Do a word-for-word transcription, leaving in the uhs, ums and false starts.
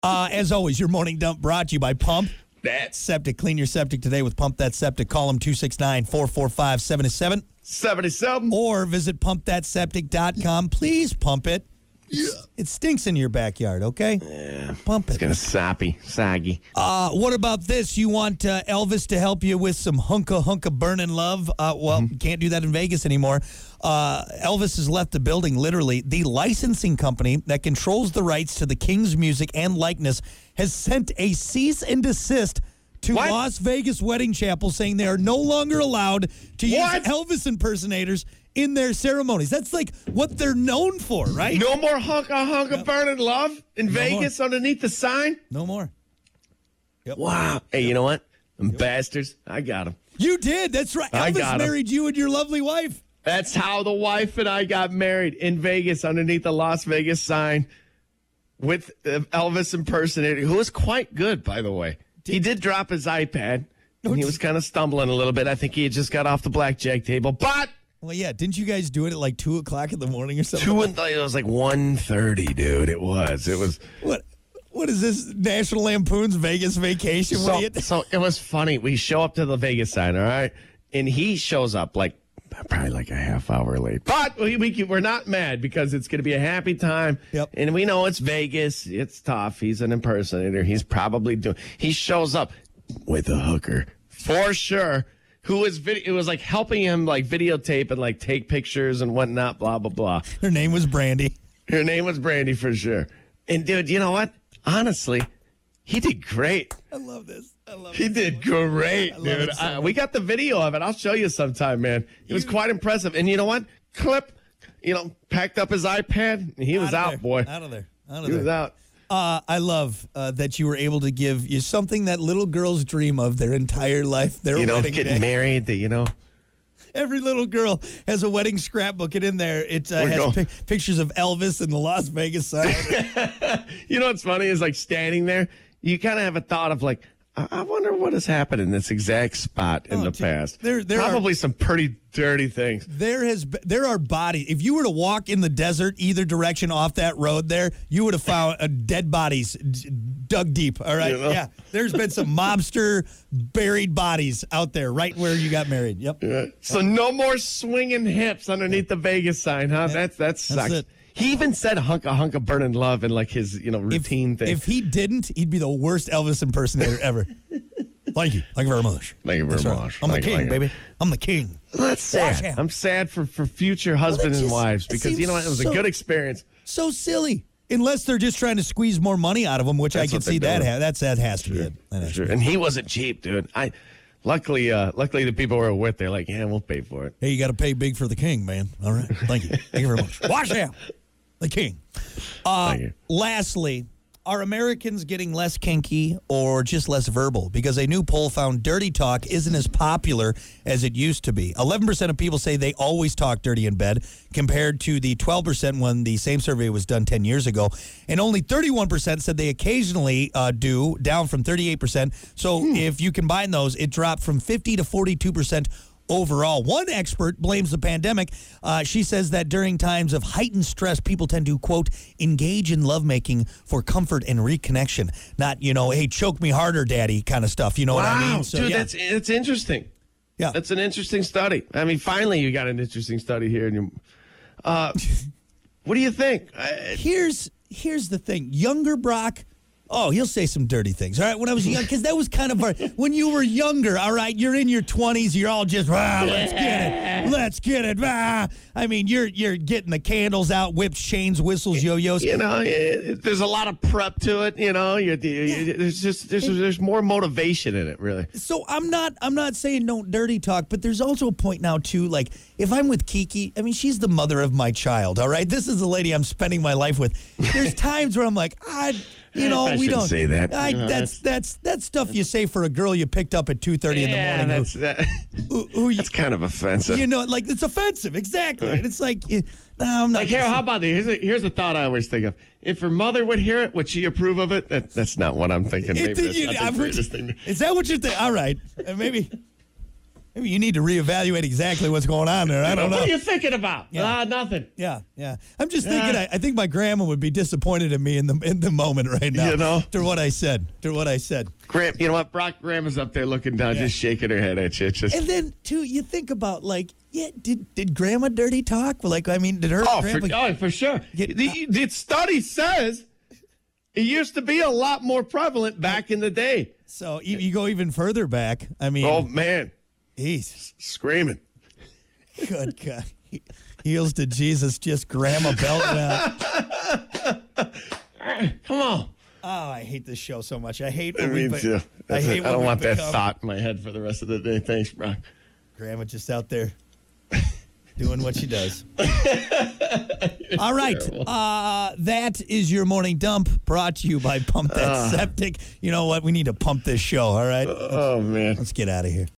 Uh, as always, your morning dump brought to you by Pump That Septic. Clean your septic today with Pump That Septic. Call them two six nine, four four five, seven seven seventy-seven. or visit pump that septic dot com. Please pump it. Yeah. It stinks in your backyard, okay? Yeah. Pump it. It's kind of sappy, saggy. Uh, what about this? You want uh, Elvis to help you with some hunka hunka burning love? Uh, well, Mm-hmm. can't do that in Vegas anymore. Uh, Elvis has left the building, literally. The licensing company that controls the rights to the King's music and likeness has sent a cease and desist to What? Las Vegas Wedding Chapel saying they are no longer allowed to What? use Elvis impersonators in their ceremonies. That's like what they're known for, right? No more hunka hunka burning love in Vegas underneath the sign? No more. Wow. Hey, you know what? Them bastards, I got them. You did. That's right. I Elvis got 'em. married you and your lovely wife. That's how the wife and I got married in Vegas underneath the Las Vegas sign with uh, Elvis impersonator, who was quite good, by the way. He did drop his iPad, and he was kind of stumbling a little bit. I think he had just got off the blackjack table, but Well, yeah. Didn't you guys do it at like two o'clock in the morning or something? two and th- it was like one thirty, dude. It was. It was. What? What is this? National Lampoon's Vegas Vacation? What So, are you- so it was funny. We show up to the Vegas sign, all right, and he shows up like probably like a half hour late. But we, we we're not mad because it's going to be a happy time. Yep. And we know it's Vegas. It's tough. He's an impersonator. He's probably doing. He shows up with a hooker for sure. Who was video? It was like helping him like videotape and like take pictures and whatnot. Blah blah blah. Her name was Brandy. Her name was Brandy for sure. And dude, you know what? Honestly, he did great. I love this. I love He it. did great, love dude. it so I, much. we got the video of it. I'll show you sometime, man. It was quite impressive. And you know what? Clip, you know, packed up his iPad, and he was of out, there. boy. Out of there. Out of He there. was out. Uh, I love uh, that you were able to give you something that little girls dream of their entire life. Their You know, wedding getting day. married, the, you know. Every little girl has a wedding scrapbook, and in there it uh, We're has going- pic- pictures of Elvis and the Las Vegas sign. You know what's funny is like standing there, you kind of have a thought of like, I, I wonder what has happened in this exact spot in Oh, the dude, past. there- there are- Probably some pretty dirty things. There has be- there are bodies. If you were to walk in the desert either direction off that road there, you would have found uh, dead bodies d- dug deep. All right, You know? yeah. There's been some mobster buried bodies out there right where you got married. Yep. So no more swinging hips underneath the Vegas sign, huh? That's that sucks. it. He even said "hunka hunka burning love" in like his you know If, routine thing. if he didn't, he'd be the worst Elvis impersonator ever. Thank you. Thank you very much. Thank you very That's right. much. I'm the Thank you, king, thank you. baby. I'm the king. That's Watch sad. out. I'm sad for, for future husbands just- and wives it because you know what? It was seems a so- good experience. So silly. Unless they're just trying to squeeze more money out of them, which That's I can what they're see that. doing. Ha- that's that has to be it. That has to Sure. be it. And he wasn't cheap, dude. I luckily, uh, luckily the people we were with, they're like, yeah, we'll pay for it. Hey, you got to pay big for the king, man. All right. Thank you. Thank you very much. Watch out. The king. Uh, Thank you. lastly, are Americans getting less kinky or just less verbal? Because a new poll found dirty talk isn't as popular as it used to be. eleven percent of people say they always talk dirty in bed, compared to the twelve percent when the same survey was done ten years ago. And only thirty-one percent said they occasionally uh, do, down from thirty-eight percent. So if you combine those, it dropped from fifty to forty-two percent overall. One expert blames the pandemic. Uh, she says that during times of heightened stress, people tend to, quote, engage in lovemaking for comfort and reconnection. Not, you know, hey, choke me harder, daddy kind of stuff. You know what I Wow, mean? So, dude, yeah. that's it's interesting. yeah. That's an interesting study. I mean, finally, you got an interesting study here. And you, uh, what do you think? I, Here's here's the thing. Younger Brock, oh, he'll say some dirty things. All right, when I was young, because that was kind of our, when you were younger. All right, you're in your twenties. You're all just, ah, let's get it, let's get it. Ah. I mean, you're you're getting the candles out, whips, chains, whistles, yo-yos. you know, it, there's a lot of prep to it. You know, you, you, there's just there's, there's more motivation in it, really. So I'm not I'm not saying don't dirty talk, but there's also a point now too. Like if I'm with Kiki, I mean she's the mother of my child. All right, this is the lady I'm spending my life with. There's times where I'm like, I, you know, I we shouldn't don't say that. I, You know, that's that's that's stuff you say for a girl you picked up at two thirty in the Yeah, morning. that's that, who, who you, that's kind of offensive. you know, like it's offensive. Exactly. And it's like, eh, no, I'm not. Like, here, how about this? Here's a, here's a thought I always think of. If her mother would hear it, would she approve of it? That, that's not what I'm thinking. Maybe It- that's you- not the I've heard- greatest thing. Is that what you think? All right, Uh, maybe. Maybe you need to reevaluate exactly what's going on there. I don't know. What are you thinking about? Yeah. Ah, nothing. Yeah, yeah. I'm just thinking. I, I think my grandma would be disappointed in me in the in the moment right now. You know? After what I said. After what I said. Gram, you know what? Brock Grandma's up there looking down, Yeah. just shaking her head at you. It's just And then too, you think about like, yeah, did did Grandma dirty talk? Like, I mean, did her oh, grandma? for, oh, for sure. Get- the, the study says it used to be a lot more prevalent back in the day. So you, you go even further back. I mean, Oh man, he's screaming. good God. Heels to Jesus, just Grandma belting out. Come on. Oh, I hate this show so much. I hate I when we. mean, be- too. I That's hate it. when I don't we want that become- thought in my head for the rest of the day. Thanks, Brock. Grandma just out there doing what she does. All right. Uh, that is your morning dump brought to you by Pump That Ah. Septic. You know what? We need to pump this show, all right? Oh man. Let's get out of here.